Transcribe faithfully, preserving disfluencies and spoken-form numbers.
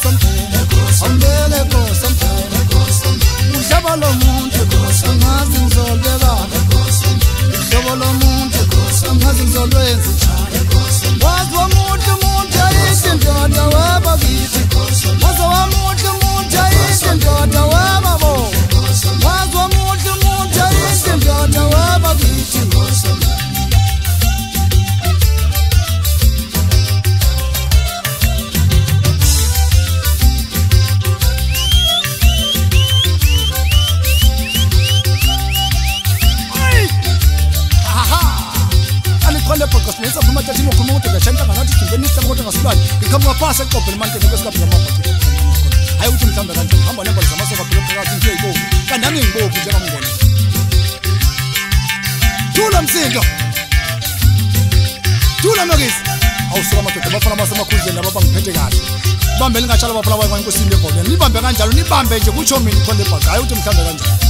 something. Ambele go something. Uhlaba lo muntu angazi ngizolbeka. Uhlobo lo muntu angazi ngizolwenza njani. Wazi wamuntu umuntu ayisho ndoda wabakithi. Wazi wamuntu umuntu ayisho ndoda wababo. Wazi wamuntu umuntu ayisho ndoda wabakithi. Podcast nesa phuma tati mokhoma uteka chanta kana thi ngenisa ngoto ngasilwane ikhamwa phasa eqobhe lemanteni kwesikhathi lamapha hayi uthi mhlamba kanjani hamba nemba zamasoka phela phakathi nje yibo kanami ngibophi njengamngona thula msindo thula nokisi awusuka madoda bafana basemakhuzeni laba bangiphethe kahle bambe lingatshala bafana bayinkosi lebholeni nibambe kanjalo nibambe nje kutsho mina ikhonde bhaqa hayi uthi mhlamba kanjani